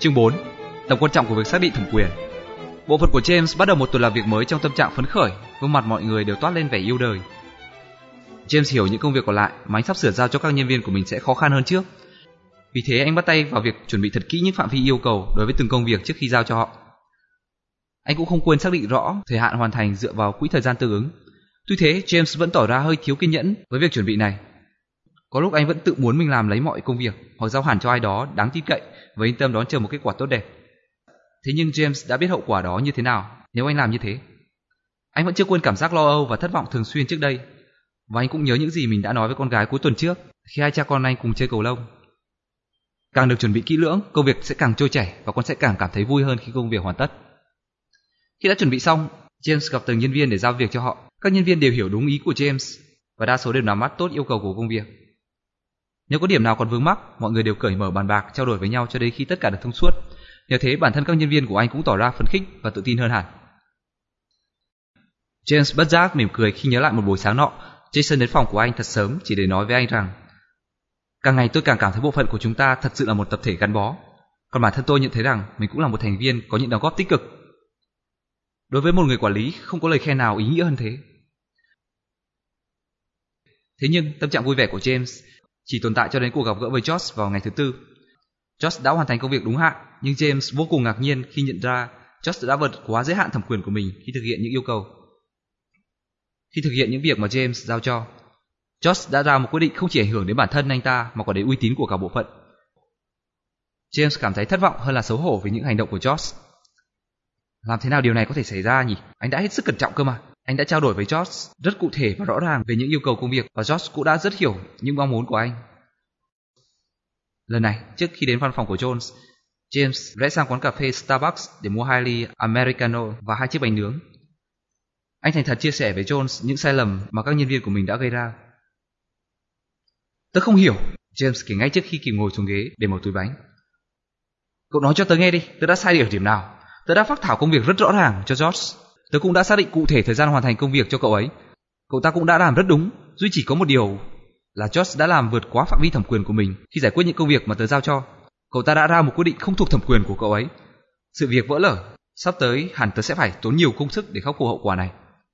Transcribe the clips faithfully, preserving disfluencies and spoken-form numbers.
Chương bốn. Tầm quan trọng của việc xác định thẩm quyền. Bộ phận của James bắt đầu một tuần làm việc mới trong tâm trạng phấn khởi, gương mặt mọi người đều toát lên vẻ yêu đời. James hiểu những công việc còn lại mà anh sắp sửa giao cho các nhân viên của mình sẽ khó khăn hơn trước. Vì thế anh bắt tay vào việc chuẩn bị thật kỹ những phạm vi yêu cầu đối với từng công việc trước khi giao cho họ. Anh cũng không quên xác định rõ thời hạn hoàn thành dựa vào quỹ thời gian tương ứng. Tuy thế, James vẫn tỏ ra hơi thiếu kiên nhẫn với việc chuẩn bị này. Có lúc anh vẫn tự muốn mình làm lấy mọi công việc hoặc giao hẳn cho ai đó đáng tin cậy và yên tâm đón chờ một kết quả tốt đẹp. Thế nhưng James đã biết hậu quả đó như thế nào nếu anh làm như thế. Anh vẫn chưa quên cảm giác lo âu và thất vọng thường xuyên trước đây. Và anh cũng nhớ những gì mình đã nói với con gái cuối tuần trước khi hai cha con anh cùng chơi cầu lông. Càng được chuẩn bị kỹ lưỡng, công việc sẽ càng trôi chảy và con sẽ càng cảm thấy vui hơn khi công việc hoàn tất. Khi đã chuẩn bị xong, James gặp từng nhân viên để giao việc cho họ. Các nhân viên đều hiểu đúng ý của James và đa số đều nắm bắt tốt yêu cầu của công việc. Nếu có điểm nào còn vướng mắc, mọi người đều cởi mở bàn bạc trao đổi với nhau cho đến khi tất cả được thông suốt. Nhờ thế bản thân các nhân viên của anh cũng tỏ ra phấn khích và tự tin hơn hẳn. James bất giác mỉm cười khi nhớ lại một buổi sáng nọ, Jason đến phòng của anh thật sớm chỉ để nói với anh rằng: càng ngày tôi càng cảm thấy bộ phận của chúng ta thật sự là một tập thể gắn bó. Còn bản thân tôi nhận thấy rằng mình cũng là một thành viên có những đóng góp tích cực. Đối với một người quản lý, không có lời khen nào ý nghĩa hơn thế. Thế nhưng tâm trạng vui vẻ của James chỉ tồn tại cho đến cuộc gặp gỡ với Josh vào ngày thứ tư. Josh đã hoàn thành công việc đúng hạn, nhưng James vô cùng ngạc nhiên khi nhận ra Josh đã vượt quá giới hạn thẩm quyền của mình khi thực hiện những yêu cầu. Khi thực hiện những việc mà James giao cho, Josh đã ra một quyết định không chỉ ảnh hưởng đến bản thân anh ta mà còn đến uy tín của cả bộ phận. James cảm thấy thất vọng hơn là xấu hổ với những hành động của Josh. Làm thế nào điều này có thể xảy ra nhỉ? Anh đã hết sức cẩn trọng cơ mà. Anh đã trao đổi với Josh rất cụ thể và rõ ràng về những yêu cầu công việc và Josh cũng đã rất hiểu những mong muốn của anh. Lần này, trước khi đến văn phòng của Jones, James rẽ sang quán cà phê Starbucks để mua hai ly Americano và hai chiếc bánh nướng. Anh thành thật chia sẻ với Jones những sai lầm mà các nhân viên của mình đã gây ra. Tớ không hiểu, James kể ngay trước khi kịp ngồi xuống ghế để mở túi bánh. Cậu nói cho tớ nghe đi, tớ đã sai ở điểm nào? Tớ đã phác thảo công việc rất rõ ràng cho Josh. Tớ cũng đã xác định cụ thể thời gian hoàn thành công việc cho cậu ấy. Cậu ta cũng đã làm rất đúng, duy chỉ có một điều là Josh đã làm vượt quá phạm vi thẩm quyền của mình khi giải quyết những công việc mà tớ giao cho. Cậu ta đã ra một quyết định không thuộc thẩm quyền của cậu ấy. Sự việc vỡ lở, sắp tới hẳn tớ sẽ phải tốn nhiều công sức để khắc phục hậu quả này.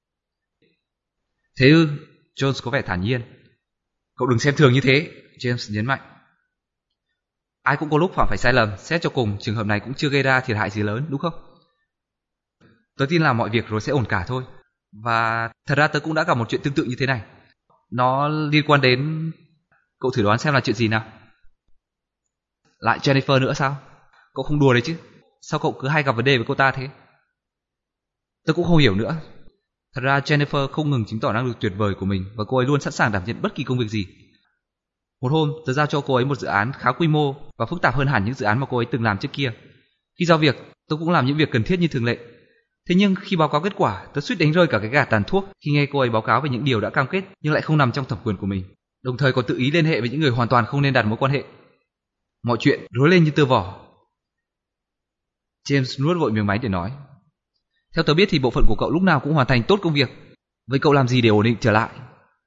Thế ư? Jones có vẻ thản nhiên. Cậu đừng xem thường như thế, James nhấn mạnh. Ai cũng có lúc phạm phải sai lầm, xét cho cùng trường hợp này cũng chưa gây ra thiệt hại gì lớn, đúng không? Tớ tin là mọi việc rồi sẽ ổn cả thôi. Và thật ra tớ cũng đã gặp một chuyện tương tự như thế này. Nó liên quan đến... Cậu thử đoán xem là chuyện gì nào? Lại Jennifer nữa sao? Cậu không đùa đấy chứ? Sao cậu cứ hay gặp vấn đề với cô ta thế? Tớ cũng không hiểu nữa. Thật ra Jennifer không ngừng chứng tỏ năng lực tuyệt vời của mình và cô ấy luôn sẵn sàng đảm nhận bất kỳ công việc gì. Một hôm, tớ giao cho cô ấy một dự án khá quy mô và phức tạp hơn hẳn những dự án mà cô ấy từng làm trước kia. Khi giao việc, tớ cũng làm những việc cần thiết như thường lệ. Thế nhưng khi báo cáo kết quả, tớ suýt đánh rơi cả cái gà tàn thuốc khi nghe cô ấy báo cáo về những điều đã cam kết nhưng lại không nằm trong thẩm quyền của mình, đồng thời còn tự ý liên hệ với những người hoàn toàn không nên đặt mối quan hệ. Mọi chuyện rối lên như tơ vò. James nuốt vội miếng bánh để nói: Theo tớ biết thì bộ phận của cậu lúc nào cũng hoàn thành tốt công việc. Vậy cậu làm gì để ổn định trở lại?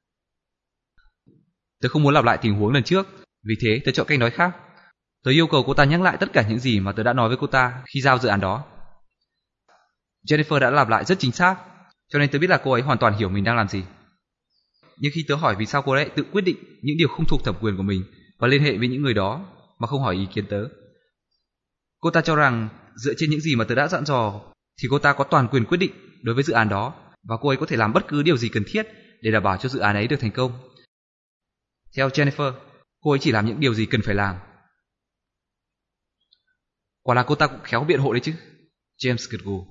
Tớ không muốn lặp lại tình huống lần trước, vì thế tớ chọn cách nói khác. Tớ yêu cầu cô ta nhắc lại tất cả những gì mà tớ đã nói với cô ta khi giao dự án đó. Jennifer đã lặp lại rất chính xác, cho nên tớ biết là cô ấy hoàn toàn hiểu mình đang làm gì. Nhưng khi tớ hỏi vì sao cô ấy tự quyết định những điều không thuộc thẩm quyền của mình và liên hệ với những người đó mà không hỏi ý kiến tớ, cô ta cho rằng dựa trên những gì mà tớ đã dặn dò thì cô ta có toàn quyền quyết định đối với dự án đó và cô ấy có thể làm bất cứ điều gì cần thiết để đảm bảo cho dự án ấy được thành công. Theo Jennifer, cô ấy chỉ làm những điều gì cần phải làm. Quả là cô ta cũng khéo biện hộ đấy chứ, James gật gù.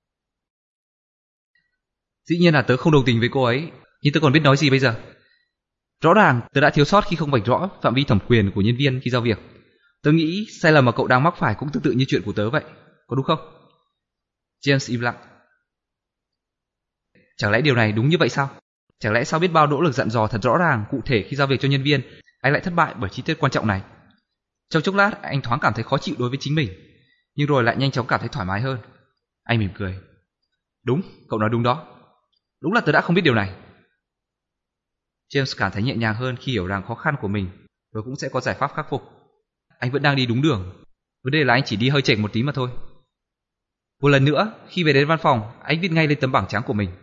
Dĩ nhiên là tớ không đồng tình với cô ấy, nhưng tớ còn biết nói gì bây giờ. Rõ ràng tớ đã thiếu sót khi không vạch rõ phạm vi thẩm quyền của nhân viên khi giao việc. Tớ nghĩ sai lầm mà cậu đang mắc phải cũng tương tự như chuyện của tớ vậy, có đúng không? James im lặng. Chẳng lẽ điều này đúng như vậy sao? Chẳng lẽ sau biết bao nỗ lực dặn dò thật rõ ràng, cụ thể khi giao việc cho nhân viên, anh lại thất bại bởi chi tiết quan trọng này? Trong chốc lát, anh thoáng cảm thấy khó chịu đối với chính mình, nhưng rồi lại nhanh chóng cảm thấy thoải mái hơn. Anh mỉm cười. Đúng, cậu nói đúng đó. Đúng là tớ đã không biết điều này. James cảm thấy nhẹ nhàng hơn khi hiểu rằng khó khăn của mình, rồi cũng sẽ có giải pháp khắc phục. Anh vẫn đang đi đúng đường. Vấn đề là anh chỉ đi hơi chệch một tí mà thôi. Một lần nữa, khi về đến văn phòng, anh viết ngay lên tấm bảng trắng của mình.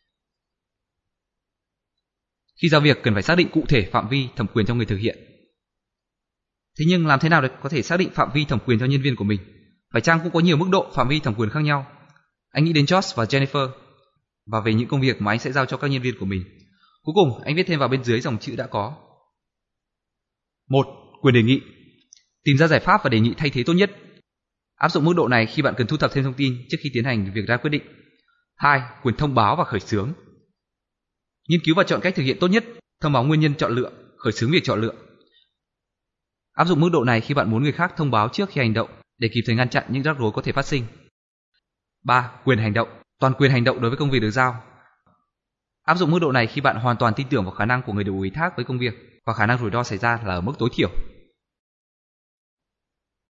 Khi giao việc cần phải xác định cụ thể phạm vi thẩm quyền cho người thực hiện. Thế nhưng làm thế nào để có thể xác định phạm vi thẩm quyền cho nhân viên của mình? Phải chăng cũng có nhiều mức độ phạm vi thẩm quyền khác nhau? Anh nghĩ đến Josh và Jennifer và về những công việc mà anh sẽ giao cho các nhân viên của mình. Cuối cùng, anh viết thêm vào bên dưới dòng chữ đã có. một. Quyền đề nghị. Tìm ra giải pháp và đề nghị thay thế tốt nhất. Áp dụng mức độ này khi bạn cần thu thập thêm thông tin trước khi tiến hành việc ra quyết định. hai. Quyền thông báo và khởi xướng. Nghiên cứu và chọn cách thực hiện tốt nhất, thông báo nguyên nhân chọn lựa, khởi xướng việc chọn lựa. Áp dụng mức độ này khi bạn muốn người khác thông báo trước khi hành động để kịp thời ngăn chặn những rắc rối có thể phát sinh. ba. Quyền hành động. Toàn quyền hành động đối với công việc được giao. Áp dụng mức độ này khi bạn hoàn toàn tin tưởng vào khả năng của người được ủy thác với công việc và khả năng rủi ro xảy ra là ở mức tối thiểu.